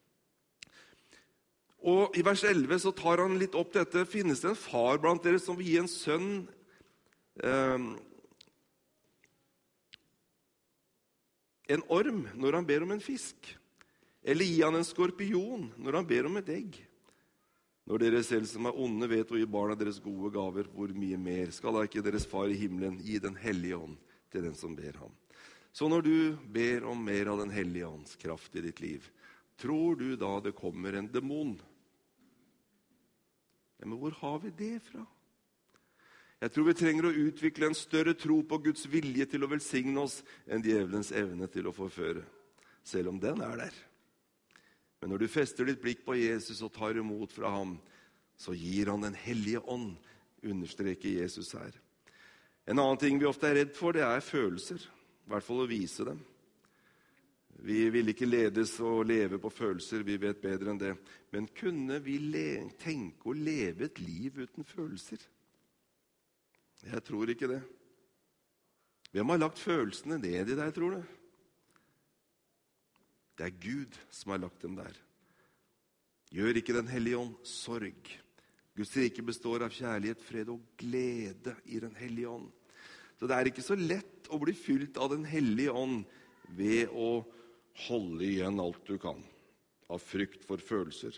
Og i vers elleve så tar han litt opp dette. Finnes det en far blant dere som vil gi en sønn eh, en orm når han ber om en fisk? Eller gi han en skorpion når han ber om et egg? Når dere selv som er onde vet å gi barna deres gode gaver, hvor mye mer skal da ikke deres far i himmelen gi den hellige ånd til den som ber ham? Så når du ber om mer av den hellige ånds kraft i ditt liv, tror du da det kommer en demon? Ja, men hvor har vi det fra? Jeg tror vi trenger å utvikle en større tro på Guds vilje til å velsigne oss enn djevelens evne til å forføre, selv om den er der. Men når du fester ditt blikk på Jesus og tar imot fra ham, så gir han den hellige ånd, understreker Jesus her. En annen ting vi ofte er redd for, det er følelser, i hvert fall å vise dem. Vi vil ikke ledes og leve på følelser, vi vet bedre enn det. Men kunne vi le- tenke å leve et liv uten følelser? Jeg tror ikke det. Hvem har lagt følelsene ned i deg, tror du? Det er Gud som har lagt dem der. Gjør ikke den hellige ånd sorg. Guds rike består av kjærlighet, fred og glede i den hellige ånd. Så det er ikke så lett å bli fylt av den hellige ånd ved å holde igjen alt du kan, av frykt for følelser.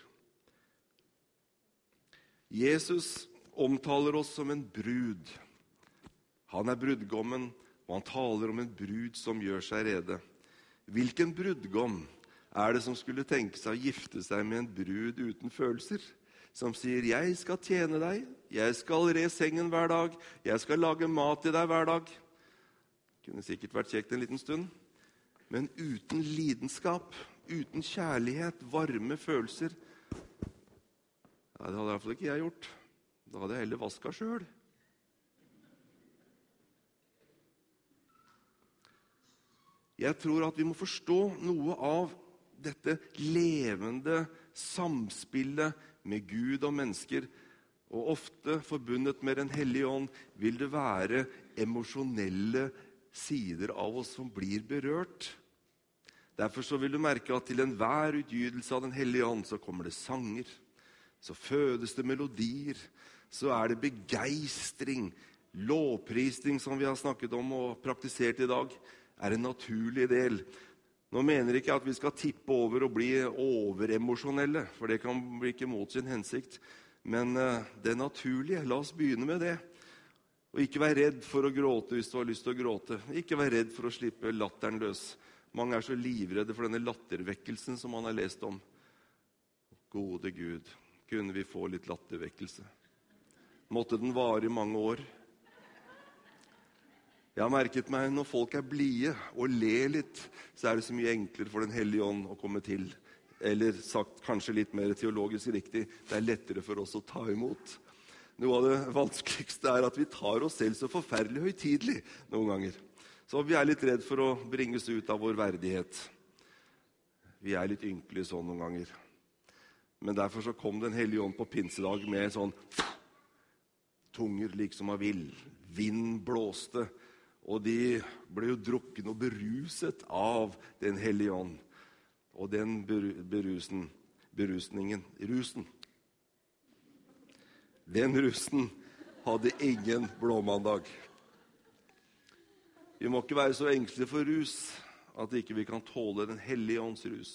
Jesus omtaler oss som en brud. Han er brudgommen, og han taler om en brud som gjør seg rede. Hvilken brudgom er det som skulle tenke seg å gifte seg med en brud uten følelser? Som sier, jeg skal tjene deg, jeg skal re sengen hver dag, jeg skal lage mat til deg hver dag. Kunne sikkert vært kjekt en liten stund. Men uten lidenskap, uten kjærlighet, varme følelser, ja, det hadde i hvert fall ikke jeg gjort. Da hadde jeg heller vasket selv. Jeg tror at vi må forstå noe av dette levende samspillet med Gud og mennesker, og ofte forbundet med den hellige ånd vil det være emosjonelle sider av oss som blir berørt. Derfor så vil du merke at til enhver utgytelse av den hellige ånd så kommer det sanger, så fødes det melodier, så er det begeistring, Lovprisning, som vi har snakket om og praktisert i dag, er en naturlig del. Nå mener jeg ikke at vi skal tippe over og bli overemosjonelle, for det kan bli ikke mot sin hensikt. Men det naturlige, la oss begynne med det. Og ikke være redd for å gråte hvis du har lyst til å gråte. Ikke være redd for å slippe latteren løs. Mange er så livredde for denne lattervekkelsen som man har lest om. Gode Gud, kunne vi få litt lattervekkelse? Måtte den vare i mange år. Jeg har merket meg når folk er blide og ler litt, så er det så mye enklere for den hellige ånd å komme til. Eller sagt kanskje litt mer teologisk riktig, det er lettere for oss å ta imot. Noe av det vanskeligste er at vi tar oss selv så forferdelig høytidelig noen ganger. Så vi er litt redd for å bringes ut av vår verdighet. Vi er litt ynkelige sånn noen ganger. Men derfor så kom den hellige ånd på pinsedag med en sånn tunger liksom av vill. Vind blåste, og de ble jo drukken og beruset av den hellige ånd. Og den berusen, berusningen, rusen, den rusen hadde ingen blåmandag. Vi må ikke være så engstelige for rus at ikke vi kan tåle den hellige ånds rus.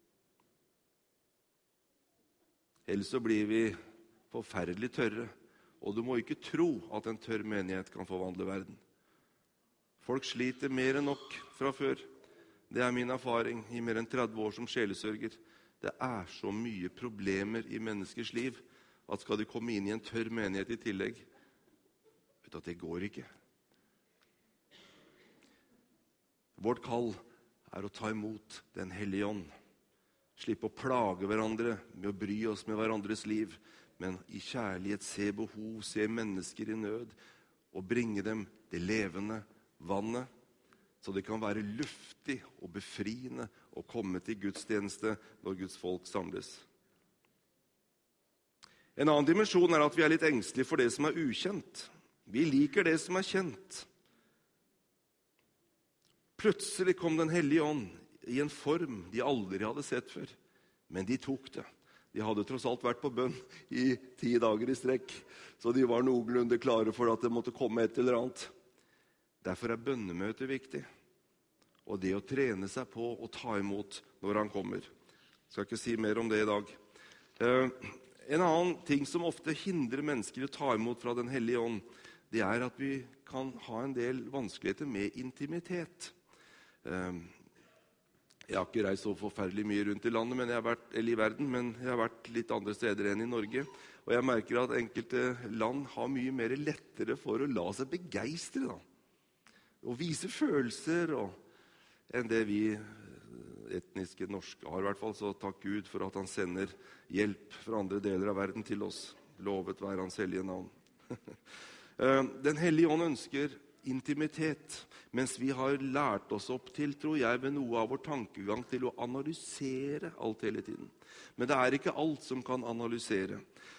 Ellers så blir vi forferdelig tørre, og du må ikke tro at en tørr menighet kan forvandle verden. Folk sliter mer enn nok fra før. Det er min erfaring i mer enn tretti år som sjelesørger. Det er så mye problemer i menneskers liv at skal de komme inn i en tørr menighet i tillegg, vet du at det går ikke. Vårt kall er å ta imot den hellige ånd. Slippe å plage hverandre med å bry oss med hverandres liv, men i kjærlighet se behov, se mennesker i nød, og bringe dem det levende vannet, så det kan være luftig og befriende å komme til gudstjeneste når Guds folk samles. En annen dimensjon er at vi er litt engstelige for det som er ukjent. Vi liker det som er kjent. Plutselig kom den hellige ånd i en form de aldri hadde sett før. Men de tok det. De hadde tross alt vært på bønn i ti dager i strekk, så de var noenlunde klare for at det måtte komme et eller annet. Derfor er bønnemøtet viktig, og det å trene seg på å ta imot når han kommer. Jeg skal ikke si mer om det i dag. Uh, en annen ting som ofte hindrer mennesker å ta imot fra den hellige ånd, det er at vi kan ha en del vanskeligheter med intimitet. Uh, jeg har ikke reist så forferdelig mye rundt i landet, men jeg har vært, eller i verden, men jeg har vært litt andre steder enn i Norge. Og jeg merker at enkelte land har mye mer lettere for å la seg begeistre, da. Og vise følelser, og, enn det vi etniske norske har i hvert fall. Så takk Gud for at han sender hjelp fra andre deler av verden til oss. Lovet være hans hellige navn. Den hellige ånd ønsker intimitet, mens vi har lært oss opp til, tror jeg, ved noe av vår tankegang til å analysere alt hele tiden. Men det er ikke alt som kan analysere.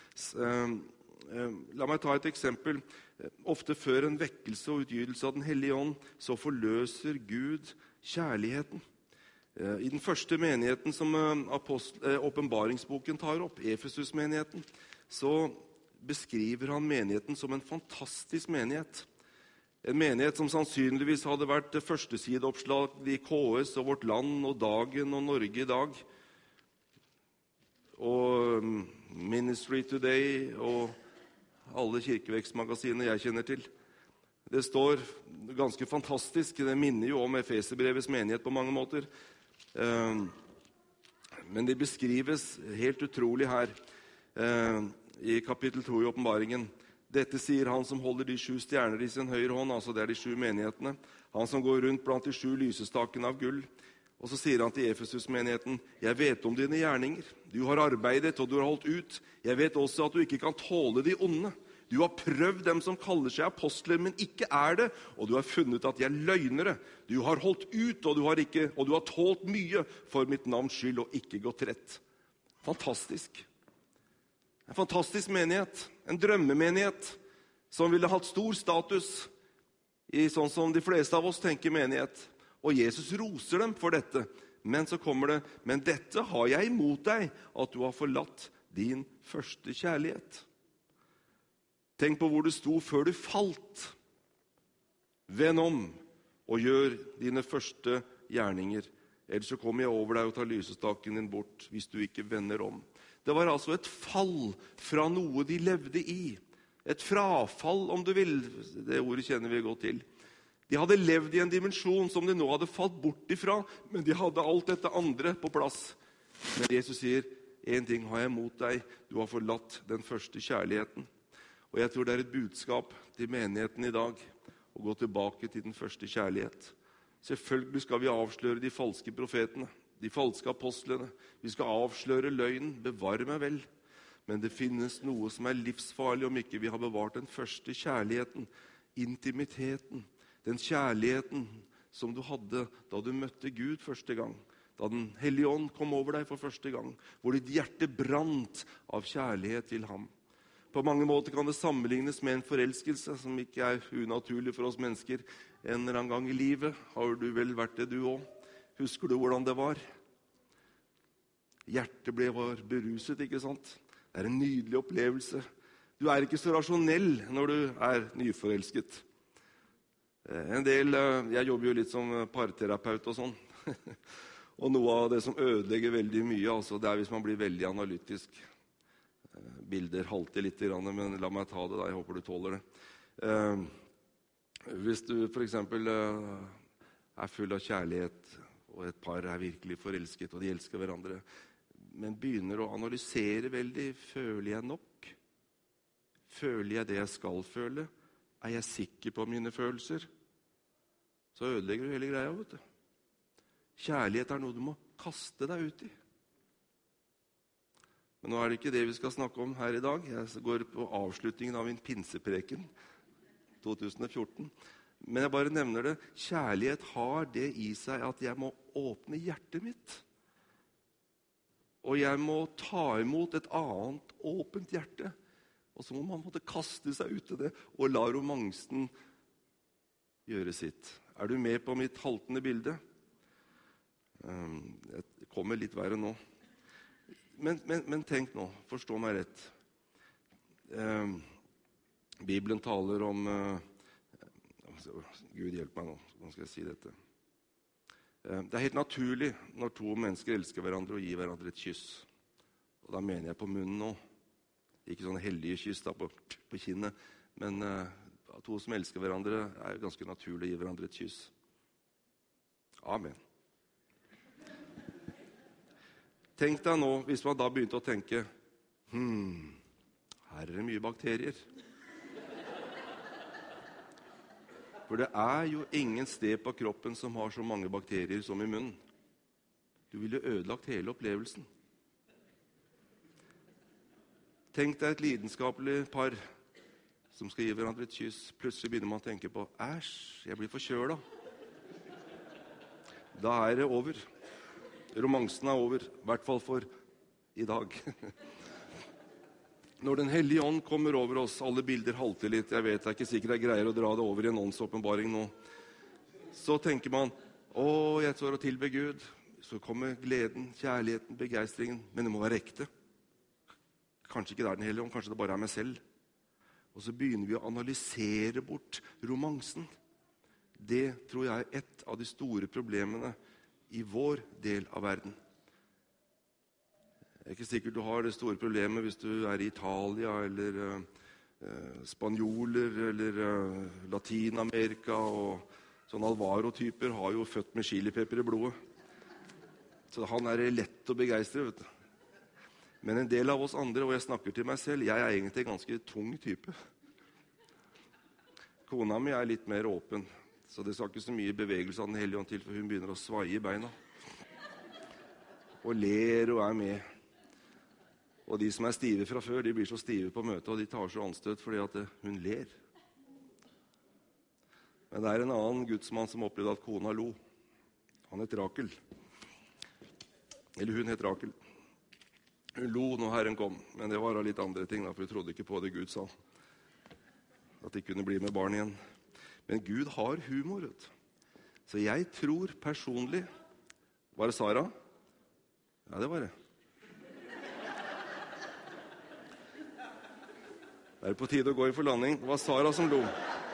La meg ta et eksempel. Ofte før en vekkelse og utgytelse av den hellige ånd, så forløser Gud kjærligheten. I den første menigheten som åpenbaringsboken tar opp, Efesus-menigheten, så beskriver han menigheten som en fantastisk menighet. En menighet som sannsynligvis hadde vært førstesideoppslag i K S og Vårt Land og Dagen og Norge i dag. Og Ministry Today og alle kirkevekstmagasiner jeg kjenner til. Det står ganske fantastisk. Det minner jo om Efeserbrevets menighet på mange måter. Men det beskrives helt utrolig her i kapittel to i åpenbaringen. Dette sier han som holder de sju stjerner i sin høyre hånd, altså det er de sju menighetene. Han som går rundt blant de sju lysestakene av gull. Og så sier han til Efesus-menigheten, jeg vet om dine gjerninger. Du har arbeidet og du har holdt ut. Jeg vet også at du ikke kan tåle de onde. Du har prøvd dem som kaller seg apostler, men ikke er det. Og du har funnet at de er løgnere. Du har holdt ut, og du har, ikke, og du har tålt mye for mitt navns skyld og ikke gått rett. Fantastisk. En fantastisk menighet. En drømmemenighet som ville hatt stor status i sånn som de fleste av oss tenker menighet. Og Jesus roser dem for dette. Men så kommer det, men dette har jeg imot deg, at du har forlatt din første kjærlighet. Tenk på hvor du sto før du falt. Vend om og gjør dine første gjerninger. Ellers så kommer jeg over deg og tar lysestaken din bort hvis du ikke vender om. Det var altså et fall fra noe de levde i. Et frafall, om du vil. Det ordet kjenner vi godt til. De hadde levd i en dimensjon som de nå hadde falt bort ifra, men de hadde alt dette andre på plass. Men Jesus sier, en ting har jeg mot deg, du har forlatt den første kjærligheten. Og jeg tror det er et budskap til menigheten i dag, å gå tilbake til den første kjærlighet. Selvfølgelig skal vi avsløre de falske profetene, de falske apostlene. Vi skal avsløre løgnen, bevare meg vel. Men det finnes noe som er livsfarlig om ikke vi har bevart den første kjærligheten, intimiteten, den kjærligheten som du hadde da du møtte Gud første gang, da den hellige ånd kom over deg for første gang, hvor ditt hjerte brant av kjærlighet til ham. På mange måter kan det sammenlignes med en forelskelse som ikke er unaturlig for oss mennesker. En eller annen gang i livet har du vel vært det du også. Husker du hvordan det var? Hjertet ble var beruset, ikke sant? Det er en nydelig opplevelse. Du er ikke så rasjonell når du er nyforelsket. En del, jeg jobber jo litt som parterapeut og sånn. Og noe av det som ødelegger veldig mye, altså, det er hvis man blir veldig analytisk. Bilder halter litt, men la meg ta det da, jeg håper du tåler det. Hvis du for eksempel er full av kjærlighet, og et par er virkelig forelsket, og de elsker hverandre, men begynner å analysere veldig, føler jeg nok? Føler jeg det jeg skal føle? Er jeg sikker på mine følelser? Så ødelegger du hele greia, vet du. Kjærlighet er noe du må kaste deg ut i. Men nå er det ikke det vi skal snakke om her i dag. Jeg går på avslutningen av min pinsepreken to tusen og fjorten. Men jeg bare nevner det. Kjærlighet har det i seg at jeg må åpne hjertet mitt. Og jeg må ta imot et annet åpent hjerte. Og så må man måtte kaste seg ut i det og la romansen gjøre sitt. Er du med på mitt haltende bilde? Det kommer litt verre nå. Men, men, men tenk nå, forstå meg rett. Eh, Bibelen taler om eh, Gud hjelp meg nå, hvordan skal jeg si dette? Eh, det er helt naturlig når to mennesker elsker hverandre og gir hverandre et kyss. Og da mener jeg på munnen nå. Ikke sånne hellige kyss da på, på kinnet, men eh, to som elsker hverandre er ganske naturlig å gi hverandre et kyss. Amen. Tenk deg nå, hvis man da begynte å tenke, hmm, her er det mye bakterier. For det er jo ingen sted på kroppen som har så mange bakterier som i munnen. Du ville ødelagt hele opplevelsen. Tenk deg et lidenskapelig par som skal gi hverandre et kyss. Plutselig begynner man å tenke på, æsj, jeg blir forkjølet. Da er det over. Romansen er over, i hvert fall for i dag. Når den hellige ånd kommer over oss, alle bilder halter litt, jeg vet, jeg er ikke sikker jeg greier å dra det over i en åndsåpenbaring nå, så tenker man, å, jeg står og tilber Gud, så kommer gleden, kjærligheten, begeistringen, men det må være ekte. Kanskje ikke det er den hellige ånd, kanskje det bare er meg selv. Og så begynner vi å analysere bort romansen. Det tror jeg er et av de store problemene i vår del av verden. Det er ikke sikkert du har det store problemet hvis du er i Italia, eller uh, spanjoler, eller uh, Latinamerika, og sånne Alvaro-typer har jo født med chilipepper i blodet. Så han er lett å begeistre, vet du. Men en del av oss andre, og jeg snakker til meg selv, jeg er egentlig en ganske tung type. Kona mi er litt mer åpen. Så det skal ikke så mye bevegelse av den hellige ånd til, for hun begynner å svaie i beina. Og ler og er med. Og de som er stive fra før, de blir så stive på møtet, og de tar så anstøt fordi at hun ler. Men det er en annen gudsmann som opplevde at kona lo. Han het Rakel. Eller hun het Rakel. Hun lo når Herren kom, men det var litt andre ting, for hun trodde ikke på det Gud sa. At de kunne bli med barn igjen. Men Gud har humor, vet du. Så jeg tror personlig... Var det Sara? Ja, det var det. Det er på tide å gå inn for landing. Det var Sara som lo.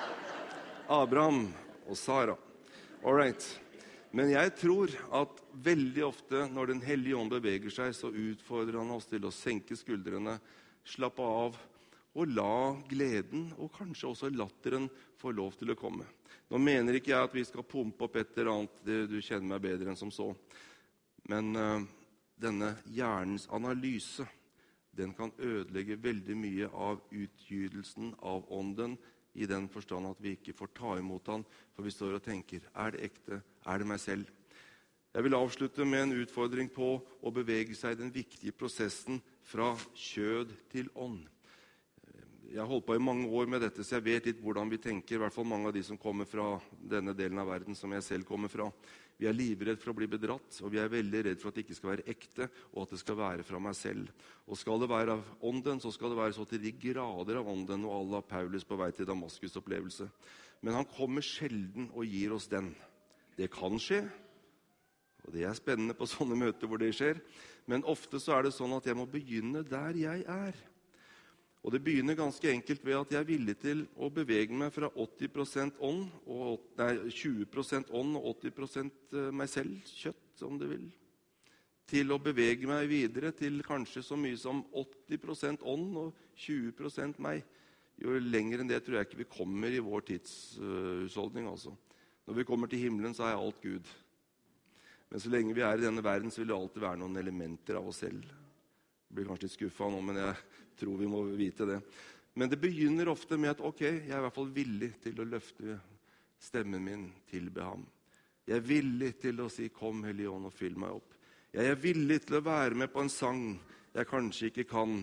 Abraham og Sara. All right. Men jeg tror at veldig ofte når Den hellige ånd beveger seg, så utfordrer han oss til å senke skuldrene, slappe av og la gleden og kanskje også latteren få lov til å komme. Nå mener ikke jeg at vi skal pumpe opp et eller annet, det, du kjenner meg bedre enn som så. Men uh, denne hjernens analyse, den kan ødelegge veldig mye av utgytelsen av ånden, i den forstand at vi ikke får ta imot han, for vi står og tenker, er det ekte? Er det meg selv? Jeg vil avslutte med en utfordring på å bevege seg i den viktige prosessen fra kjød til ånd. Jeg har holdt på i mange år med dette, så jeg vet litt hvordan vi tenker, i hvert fall mange av de som kommer fra denne delen av verden som jeg selv kommer fra. Vi er livredd for å bli bedratt, og vi er veldig redd for at det ikke skal være ekte, og at det skal være fra meg selv. Og skal det være av ånden, så skal det være så til de grader av ånden, og alle av Paulus på vei til Damaskus opplevelse. Men han kommer sjelden og gir oss den. Det kan skje, og det er spennende på sånne møter hvor det skjer, men ofte så er det sånn at jeg må begynne der jeg er. Og det begynner ganske enkelt ved at jeg er villig til å bevege meg fra åtti prosent ånd, og, nei, tjue prosent ånd og åtti prosent meg selv, kjøtt om du vil, til å bevege meg videre til kanskje så mye som åtti prosent ånd og tjue prosent meg. Jo lenger enn det tror jeg ikke vi kommer i vår tidshusholdning. Altså. Når vi kommer til himmelen så er alt Gud. Men så lenge vi er i denne verden så vil det alltid være noen elementer av oss selv. Jeg blir kanskje litt skuffet nå, men jeg tror vi må vite det. Men det begynner ofte med at ok, jeg er i hvert fall villig til å løfte stemmen min, tilbe ham. Jeg er villig til å si, kom Hellige Ånd og fyll meg opp. Jeg er villig til å være med på en sang jeg kanskje ikke kan.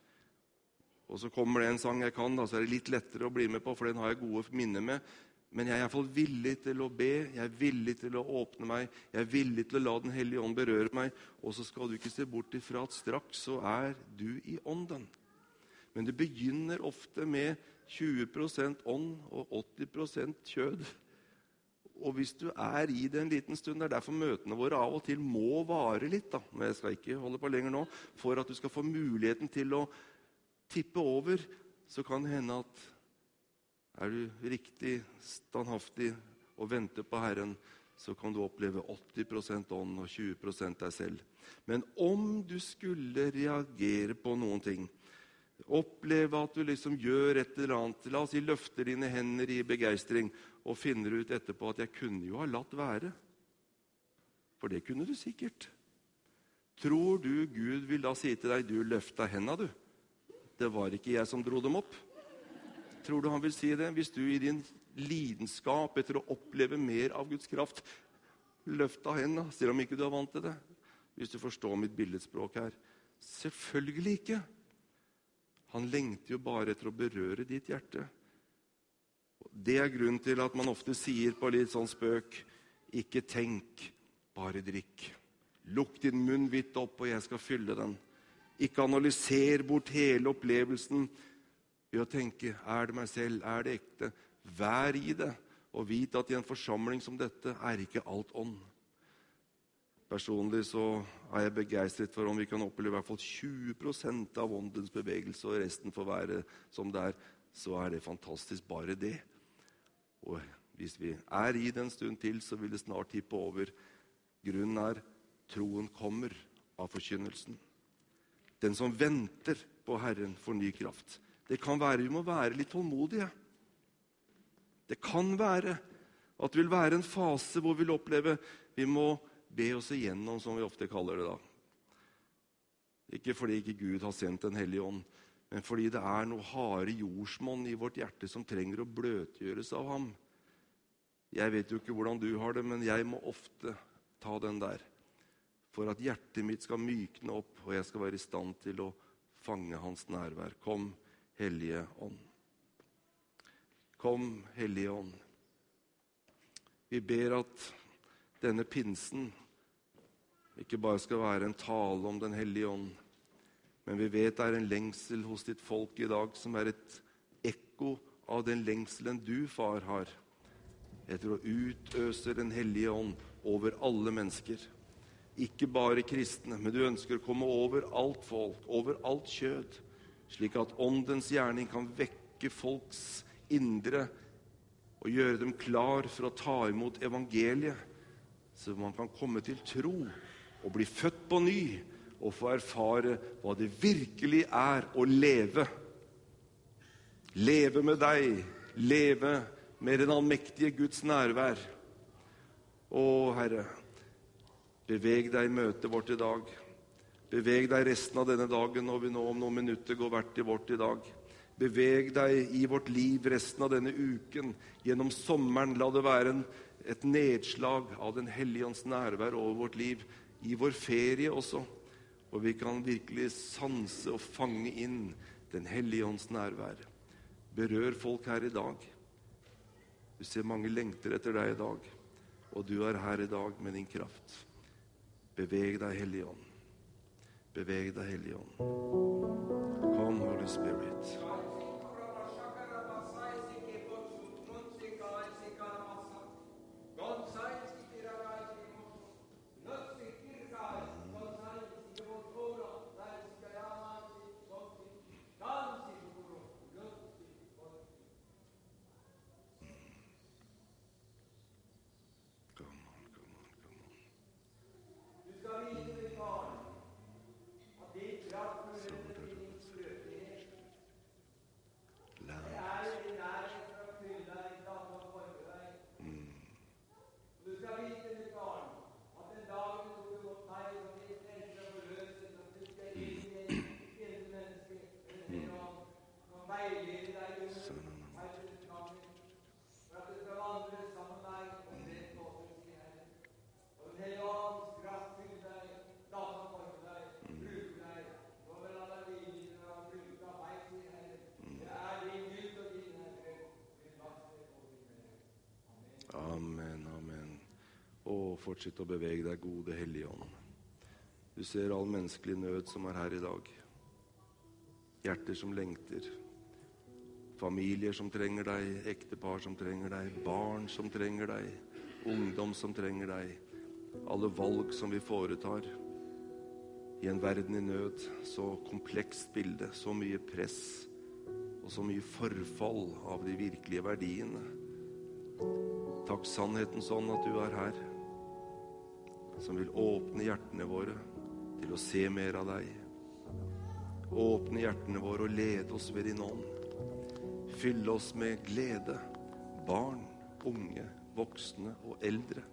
Og så kommer det en sang jeg kan, da, så er det litt lettere å bli med på, for den har jeg gode minner med. Men jeg er i hvert fall villig til å be, jeg er villig til å åpne meg, jeg er villig til å la Den hellige ånd berøre meg, og så skal du ikke se bort ifra at straks så er du i ånden. Men det begynner ofte med tjue prosent ånd og åtti prosent kjød. Og hvis du er i det en liten stund, det er derfor møtene våre av og til må vare litt, da, men jeg skal ikke holde på lenger nå, for at du skal få muligheten til å tippe over, så kan det hende at er du riktig standhaftig og venter på Herren, så kan du oppleve åtti prosent ånd og tjue prosent deg selv. Men om du skulle reagere på noen ting, oppleve at du liksom gjør et eller annet, la oss si løfter dine hender i begeistring, og finner ut etterpå at jeg kunne jo ha latt være. For det kunne du sikkert. Tror du Gud vil da si til deg, du løfta hendene du? Det var ikke jeg som dro dem opp. Tror du han vil si det? Hvis du i din lidenskap etter å oppleve mer av Guds kraft løfta hendene, selv om ikke du er vant til det. Hvis du forstår mitt billedspråk her. Selvfølgelig ikke. Han lengter jo bare etter å berøre ditt hjerte. Det er grunnen til at man ofte sier på litt sånn spøk, ikke tenk, bare drikk. Lukk din munn vidt opp, og jeg skal fylle den. Ikke analyser bort hele opplevelsen, ved å tenke, er det meg selv, er det ekte? Vær i det, og vit at i en forsamling som dette er ikke alt ånd. Personlig så er jeg begeistret for om vi kan oppleve i hvert fall tjue prosent av åndens bevegelse, og resten får være som det er, så er det fantastisk bare det. Og hvis vi er i det en stund til, så vil det snart tippe over. Grunnen er, troen kommer av forkynnelsen. Den som venter på Herren får ny kraft. Det kan være, vi må være litt tålmodige. Det kan være at det vil være en fase hvor vi vil oppleve, vi må be oss igjennom, som vi ofte kaller det da. Ikke fordi ikke Gud har sendt Den hellige ånd, men fordi det er noe harde jordsmonn i vårt hjerte som trenger å bløtgjøres av ham. Jeg vet jo ikke hvordan du har det, men jeg må ofte ta den der, for at hjertet mitt skal mykne opp, og jeg skal være i stand til å fange hans nærvær. Kom, Hellige ånd. Kom, Hellige ånd. Vi ber at denne pinsen ikke bare skal være en tale om Den hellige ånd, men vi vet det er en lengsel hos ditt folk i dag som er et ekko av den lengselen du, far, har, etter å utøse Den hellige ånd over alle mennesker. Ikke bare kristne, men du ønsker å komme over alt folk, over alt kjød, slik at åndens gjerning kan vekke folks indre og gjøre dem klar for å ta imot evangeliet, så man kan komme til tro og bli født på ny og få erfare hva det virkelig er å leve. Leve med deg, leve med den allmektige Guds nærvær. Å, Herre, beveg deg i møtet vårt i dag. Beveg deg resten av denne dagen når vi nå om noen minutter går hvert i vårt i dag. Beveg deg i vårt liv resten av denne uken. Gjennom sommeren la det være en, et nedslag av den hellige ånds nærvær over vårt liv. I vår ferie også. Og vi kan virkelig sanse og fange inn den hellige ånds nærvær. Berør folk her i dag. Du ser mange lengter etter deg i dag. Og du er her i dag med din kraft. Beveg deg, hellige ånd. Beveg deg, hellige ånd. Come, Holy Spirit. Amen, amen. Og fortsett å bevege deg, gode hellige ånd. Du ser all menneskelig nød som er her i dag. Hjerter som lengter. Familier som trenger deg, ektepar som trenger deg, barn som trenger deg, ungdom som trenger deg. Alle valg som vi foretar i en verden i nød, så komplekst bilde, så mye press og så mye forfall av de virkelige verdiene. Takk sannheten sånn at du er her, som vil åpne hjertene våre til å se mer av deg. Åpne hjertene våre og lede oss ved din ånd. Fylle oss med glede, barn, unge, voksne og eldre.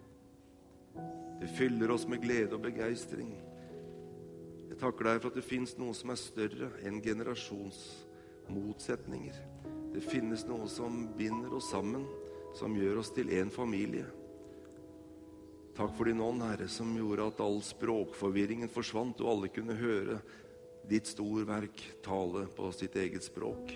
Det fyller oss med glede og begeistring. Jeg takker deg for at det finnes noe som er større enn generasjons motsetninger. Det finnes noe som binder oss sammen, som gjør oss til en familie. Takk for din ånd, Herre, som gjorde at all språkforvirringen forsvant, og alle kunne høre ditt storverk tale på sitt eget språk.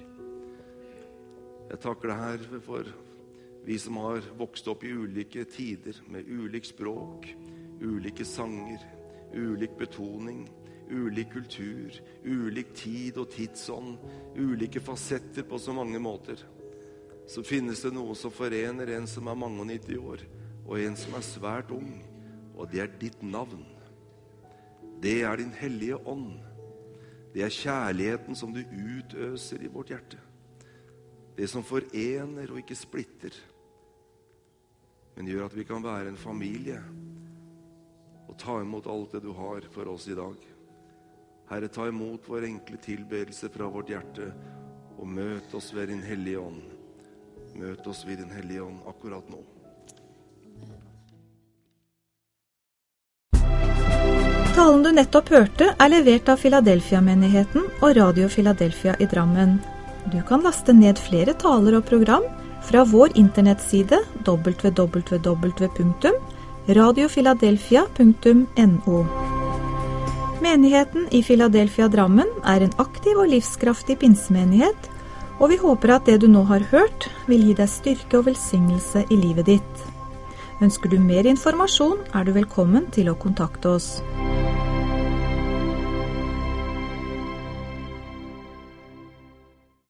Jeg takker deg, Herre, for vi som har vokst opp i ulike tider, med ulik språk, ulike sanger, ulik betoning, ulik kultur, ulik tid og tidsånd, ulike fasetter på så mange måter. Så finnes det noe som forener en som er mange og nitti år, og en som er svært ung, og det er ditt navn. Det er din hellige ånd. Det er kjærligheten som du utøser i vårt hjerte. Det som forener og ikke splitter, men gjør at vi kan være en familie og ta imot alt det du har for oss i dag. Herre, ta imot vår enkle tilbedelse fra vårt hjerte, og møt oss ved din hellige ånd. Møt oss ved din hellige ånd akkurat nå. Talen du nettopp hørte er levert av Philadelphia-menigheten og Radio Philadelphia i Drammen. Du kan laste ned flere taler og program fra vår internettside w w w punktum radio philadelphia punktum no. Menigheten i Philadelphia Drammen er en aktiv og livskraftig pinsemenighet, og vi håper at det du nå har hørt vil gi deg styrke og velsignelse i livet ditt. Ønsker du mer informasjon, er du velkommen til å kontakte oss.